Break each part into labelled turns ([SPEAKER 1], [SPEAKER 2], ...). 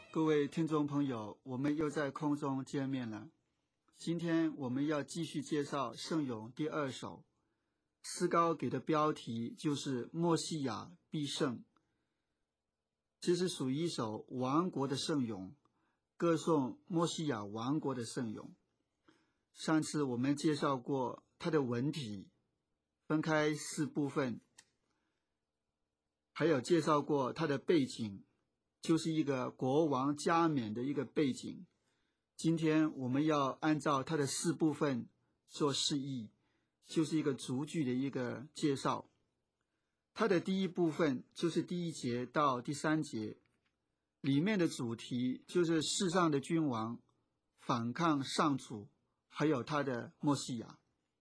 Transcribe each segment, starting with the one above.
[SPEAKER 1] 各位听众朋友，我们又在空中见面了。今天我们要继续介绍圣咏第2首，诗高给的标题就是默西亚必胜。这是属于一首亡国的圣咏，歌颂默西亚亡国的圣咏。上次我们介绍过它的文体，分开4部分，还有介绍过它的背景，就是一个国王加冕的一个背景。今天我们要按照它的4部分做释义，就是一个逐句的一个介绍。它的第一部分就是第1节到第3节，里面的主题就是世上的君王反抗上主，还有他的默西亚。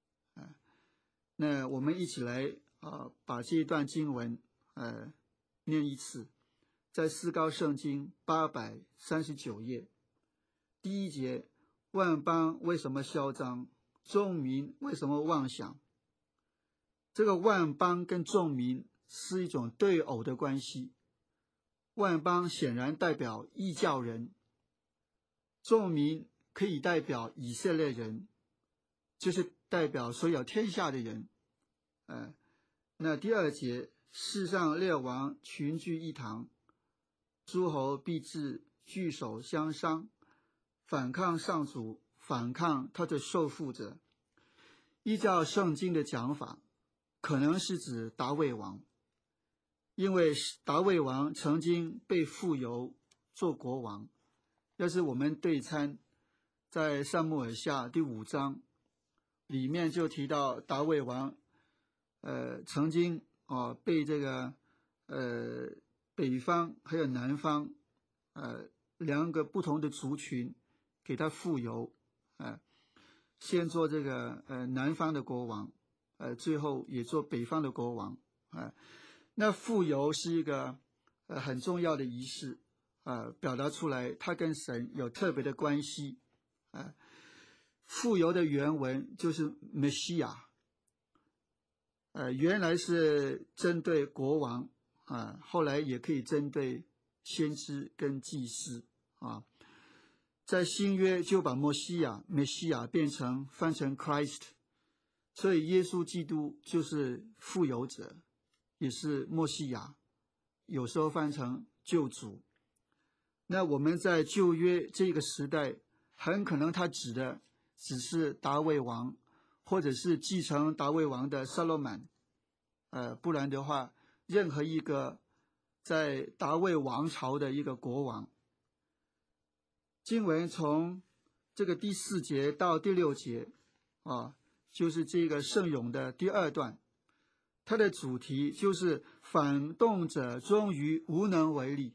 [SPEAKER 1] 那我们一起来把这一段经文念一次，在诗高圣经839页，第1节，万邦为什么嚣张？众民为什么妄想？这个万邦跟众民是一种对偶的关系。万邦显然代表异教人，众民可以代表以色列人，就是代表所有天下的人。那第2节，世上列王群聚一堂，诸侯必至聚首相商，反抗上主，反抗他的受缚者。依照圣经的讲法，可能是指大卫王，因为大卫王曾经被傅油做国王。要是我们对参在撒母耳下第5章里面就提到大卫王曾经被这个北方还有南方2个不同的族群给他傅油，先做这个南方的国王，最后也做北方的国王。那傅油是一个很重要的仪式，表达出来他跟神有特别的关系。傅油的原文就是梅西亚，原来是针对国王，后来也可以针对先知跟祭司。在新约就把默西亚翻成 Christ， 所以耶稣基督就是傅油者，也是默西亚，有时候翻成救主。那我们在旧约这个时代，很可能他指的只是大卫王，或者是继承大卫王的撒罗满，不然的话，任何一个在大卫王朝的一个国王。经文从这个第4节到第6节就是这个圣咏的第2段，它的主题就是反动者终于无能为力。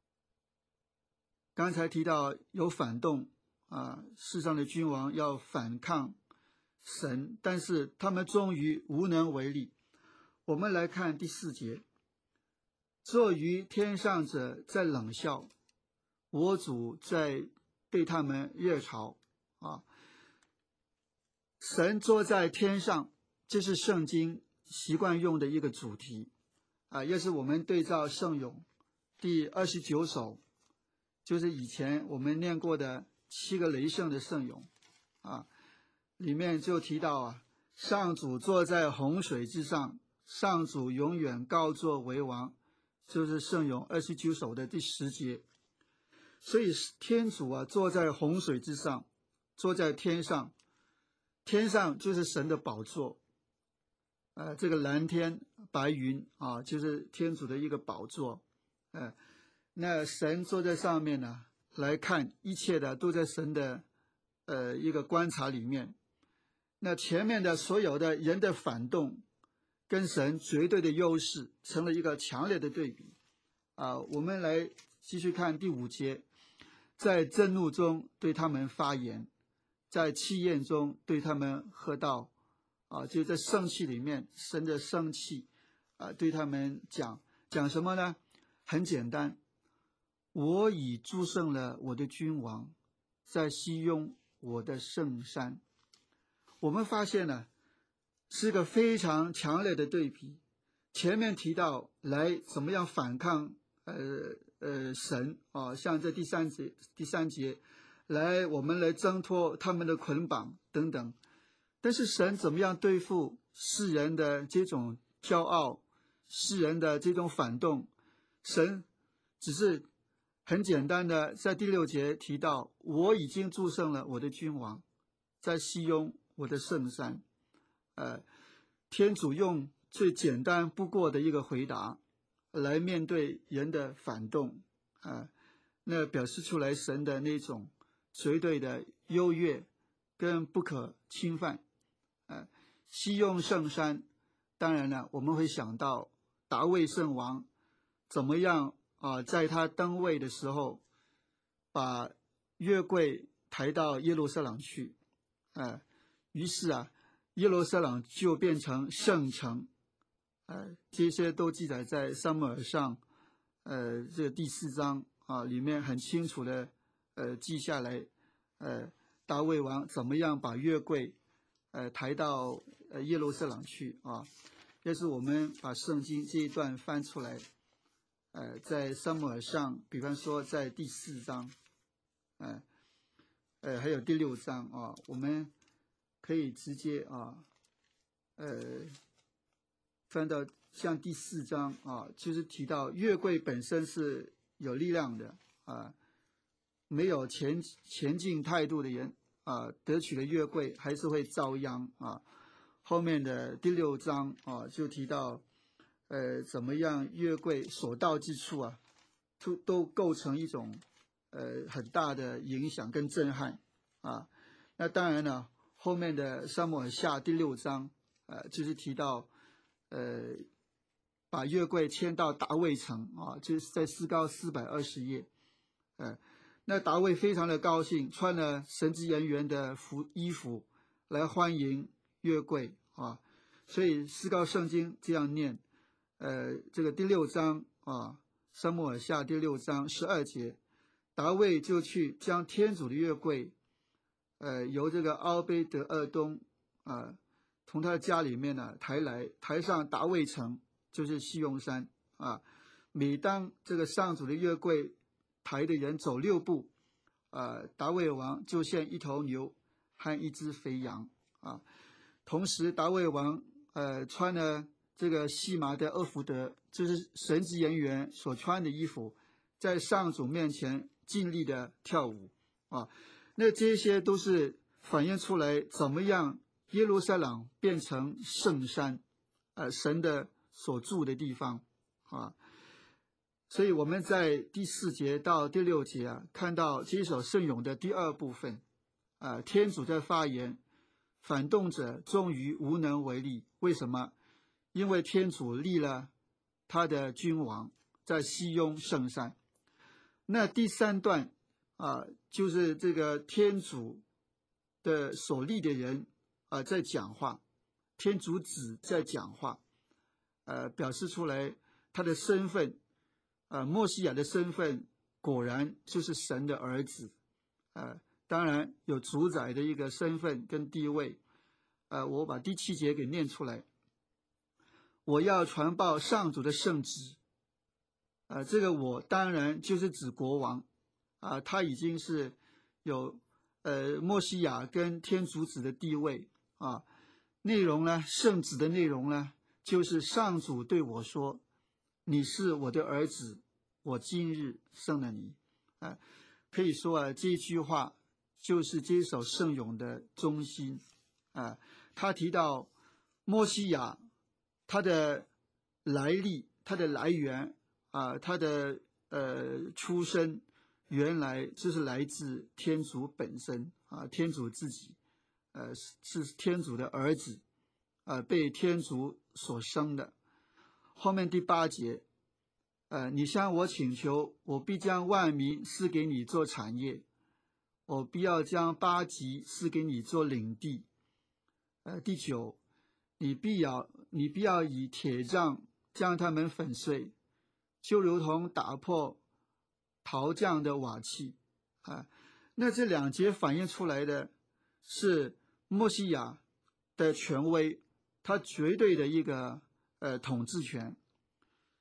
[SPEAKER 1] 刚才提到有反动世上的君王要反抗神，但是他们终于无能为力。我们来看第4节，坐于天上者在冷笑，我主在对他们热嘲。神坐在天上，这是圣经习惯用的一个主题要是我们对照圣咏第29首，就是以前我们念过的7个雷圣的圣咏里面就提到上主坐在洪水之上，上主永远高坐为王，就是圣咏29首的第10节。所以天主坐在洪水之上，坐在天上，天上就是神的宝座，这个蓝天白云就是天主的一个宝座。那神坐在上面呢，来看一切的都在神的一个观察里面。那前面的所有的人的反动跟神绝对的优势成了一个强烈的对比我们来继续看第5节，在震怒中对他们发言，在气焰中对他们喝道就在生气里面，神的生气对他们讲什么呢？很简单，我已祝圣了我的君王，在西雍我的圣山。我们发现呢，是个非常强烈的对比。前面提到来怎么样反抗神啊，像这第三节我们来挣脱他们的捆绑等等。但是神怎么样对付世人的这种骄傲，世人的这种反动？神只是很简单的在第6节提到，我已经祝圣了我的君王，在西雍我的圣山。天主用最简单不过的一个回答来面对人的反动，那表示出来神的那种绝对的优越跟不可侵犯。西雍圣山，当然了，我们会想到大卫圣王怎么样在他登位的时候，把约柜抬到耶路撒冷去，于是耶路撒冷就变成圣城。这些都记载在撒母耳上这个第4章里面很清楚的记下来，大卫王怎么样把约柜抬到耶路撒冷去要是我们把圣经这一段翻出来，在撒母耳上，比方说在第4章，还有第6章我们可以直接翻到像第4章就是提到约柜本身是有力量的没有前进态度的人得取了约柜还是会遭殃后面的第6章就提到怎么样约柜所到之处都构成一种很大的影响跟震撼那当然了，后面的撒母耳下第6章就是提到把约柜迁到大卫城就是在诗高420页那大卫非常的高兴，穿了神职人员的衣服来欢迎约柜所以诗高圣经这样念这个第6章撒母耳下第6章12节，大卫就去将天主的约柜由这个奥贝德厄东从他的家里面抬上大卫城，就是西雍山每当这个上主的约柜抬的人走6步大卫王就献1头牛和1只肥羊同时大卫王穿了这个细麻的厄弗得，就是神职人员所穿的衣服，在上主面前尽力的跳舞那这些都是反映出来怎么样耶路撒冷变成圣山神的所住的地方所以我们在第4节到第6节看到这首圣咏的第2部分天主在发言，反动者终于无能为力。为什么？因为天主立了他的君王在西雍圣山。那第3段就是这个天主的所立的人在讲话，天主子在讲话表示出来他的身份默西亚的身份果然就是神的儿子当然有主宰的一个身份跟地位我把第7节给念出来，我要传报上主的圣旨这个我当然就是指国王他已经是有默西亚跟天主子的地位内容呢，圣旨的内容呢，就是上主对我说，你是我的儿子，我今日生了你可以说这句话就是这首圣咏的中心他提到默西亚他的来历，他的来源他的出身原来就是来自天主本身天主自己是天主的儿子被天主所生的。后面第8节你向我请求，我必将万民赐给你做产业，我必要将8极赐给你做领地第9你必要以铁杖将他们粉碎，就如同打破陶匠的瓦器那这2节反映出来的是默西亚的权威，他绝对的一个统治权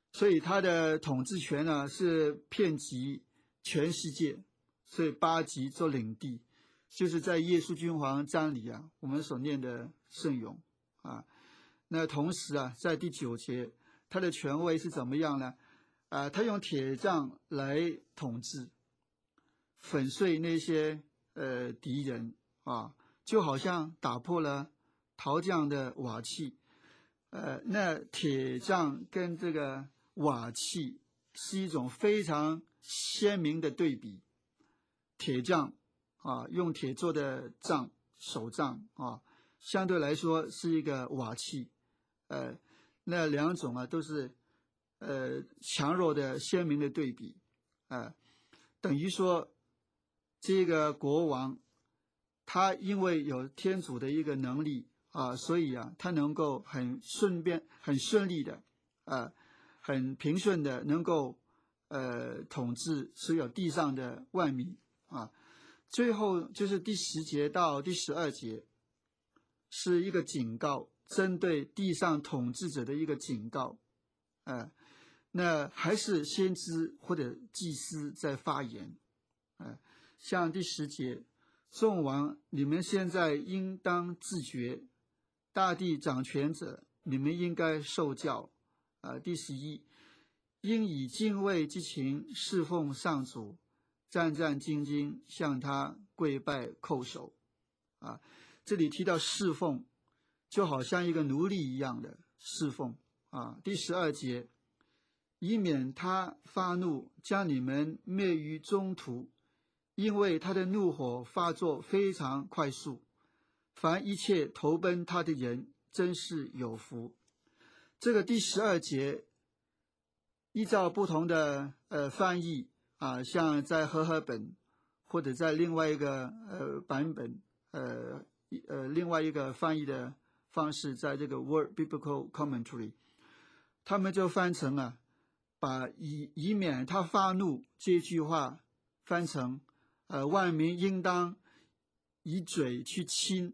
[SPEAKER 1] 所以他的统治权呢是遍及全世界，所以8级做领地，就是在耶稣君王章里啊，我们所念的圣咏啊。那同时啊，在第9节，他的权威是怎么样呢？他用铁杖来统治，粉碎那些敌人啊，就好像打破了陶匠的瓦器。那铁杖跟这个瓦器是一种非常鲜明的对比。铁杖啊，用铁做的杖，手杖啊，相对来说是一个瓦器。那两种啊都是强弱的鲜明的对比。等于说这个国王他因为有天主的一个能力啊，所以啊他能够很顺利的很平顺的能够统治所有地上的万民啊。最后就是第10节到第12节是一个警告，针对地上统治者的一个警告。那还是先知或者祭司在发言。像第10节，众王，你们现在应当自觉，大地掌权者，你们应该受教。第11，应以敬畏之情侍奉上主，战战兢兢向他跪拜叩首。这里提到侍奉，就好像一个奴隶一样的侍奉。第12节，以免他发怒，将你们灭于中途，因为他的怒火发作非常快速，凡一切投奔他的人真是有福。这个第12节依照不同的翻译像在和合本或者在另外一个版本另外一个翻译的方式，在这个 Word Biblical Commentary， 他们就翻成把以免他发怒这句话翻成万民应当以嘴去亲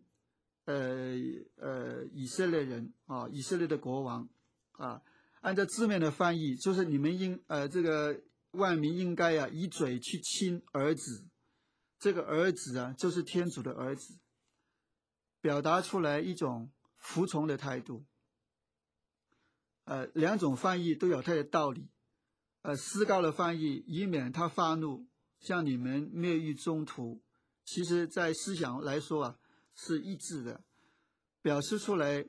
[SPEAKER 1] 以色列人以色列的国王按照字面的翻译，就是你们这个万民应该以嘴去亲儿子，这个儿子就是天主的儿子，表达出来一种服从的态度。两种翻译都有它的道理。思高的翻译，以免他发怒，向你们灭于中途，其实在思想来说是一致的，表示出来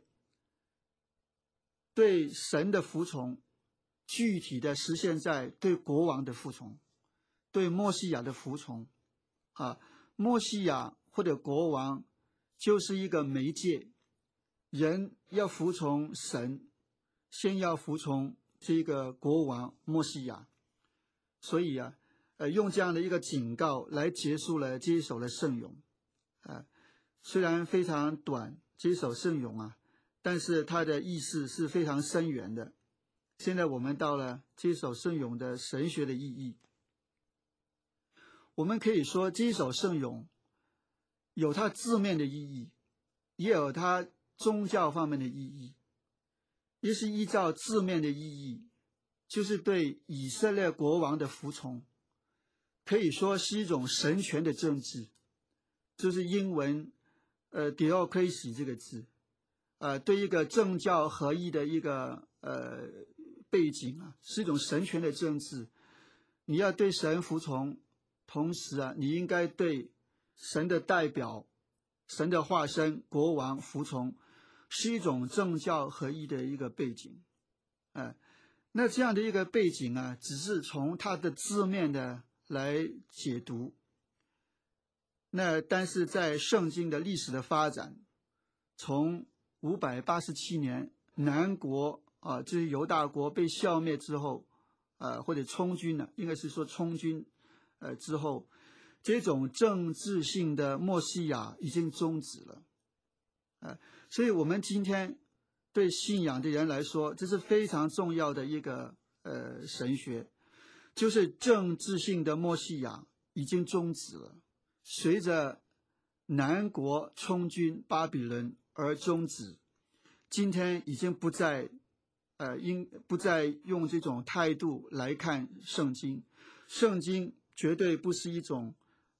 [SPEAKER 1] 对神的服从，具体的实现在对国王的服从，对默西亚的服从。默西亚或者国王就是一个媒介，人要服从神，先要服从这个国王默西亚。所以用这样的一个警告来结束了这一首的圣咏。虽然非常短，这一首圣咏但是它的意思是非常深远的。现在我们到了这一首圣咏的神学的意义。我们可以说这一首圣咏有它字面的意义，也有它宗教方面的意义。也是依照字面的意义，就是对以色列国王的服从，可以说是一种神权的政治，就是英文theocracy 这个字。对一个政教合一的一个背景是一种神权的政治。你要对神服从，同时你应该对神的代表、神的化身国王服从，是一种政教合一的一个背景。那这样的一个背景只是从它的字面的来解读。但是在圣经的历史的发展，从587年南国就是犹大国被消灭之后或者充军应该是说充军之后，这种政治性的默西亚已经终止了。所以我们今天对信仰的人来说，这是非常重要的一个神学，就是政治性的默西亚已经终止了，随着南国充军巴比伦而终止，今天已经不再不再用这种态度来看圣经。圣经绝对不是一种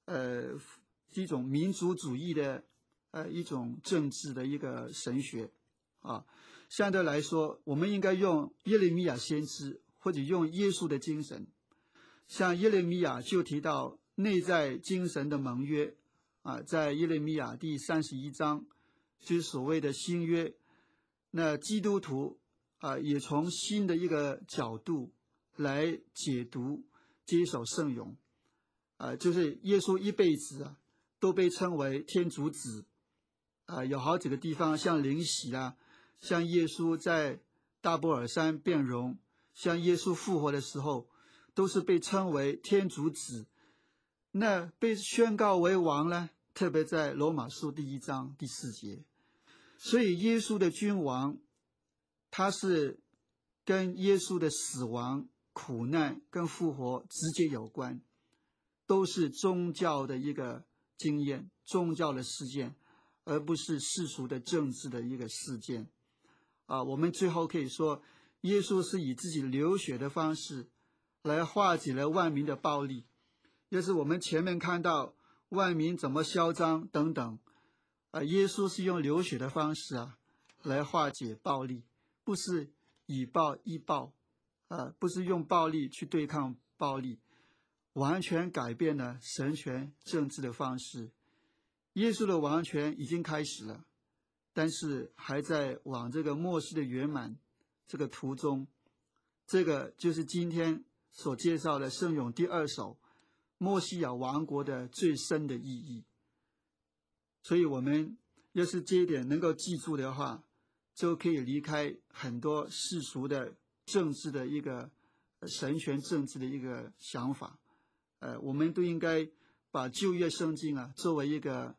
[SPEAKER 1] 民族主义的一种政治的一个神学啊。相对来说，我们应该用耶利米亚先知或者用耶稣的精神。像耶利米亚就提到内在精神的盟约啊，在耶利米亚第31章，就是所谓的新约。那基督徒也从新的一个角度来解读这一首圣咏就是耶稣一辈子都被称为天主子有好几个地方，像灵洗像耶稣在大波尔山变容，像耶稣复活的时候，都是被称为天主子。那被宣告为王呢，特别在罗马书第1章第4节。所以耶稣的君王，他是跟耶稣的死亡、苦难跟复活直接有关，都是宗教的一个经验，宗教的事件，而不是世俗的政治的一个事件我们最后可以说，耶稣是以自己流血的方式来化解了万民的暴力。要是我们前面看到万民怎么嚣张等等耶稣是用流血的方式来化解暴力，不是以暴易暴不是用暴力去对抗暴力，完全改变了神权政治的方式。耶稣的王权已经开始了，但是还在往这个末世的圆满这个途中。这个就是今天所介绍的圣咏第2首默西亚王国的最深的意义。所以我们要是这一点能够记住的话，就可以离开很多世俗的政治的一个神权政治的一个想法我们都应该把旧约圣经作为一个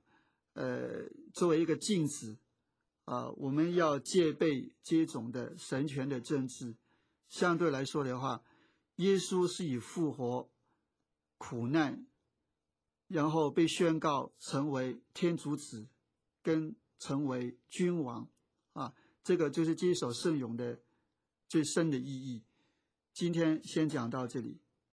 [SPEAKER 1] 镜子我们要戒备这种的神权的政治。相对来说的话，耶稣是以复活、苦难，然后被宣告成为天主子，跟成为君王这个就是这首圣咏的最深的意义。今天先讲到这里。